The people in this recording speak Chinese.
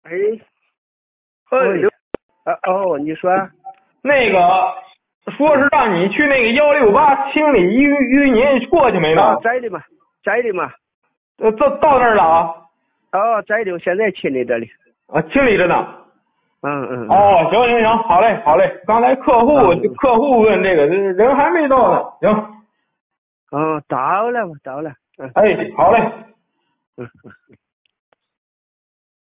哎，你说那个说是让你去那个168清理淤泥，过去没呢？ 在的嘛。 到那儿了啊？ 在的，我现在清理这里。 清理着呢。 行， 好嘞。刚才客户问这个人还没到呢，行。 到了。 哎，好嘞。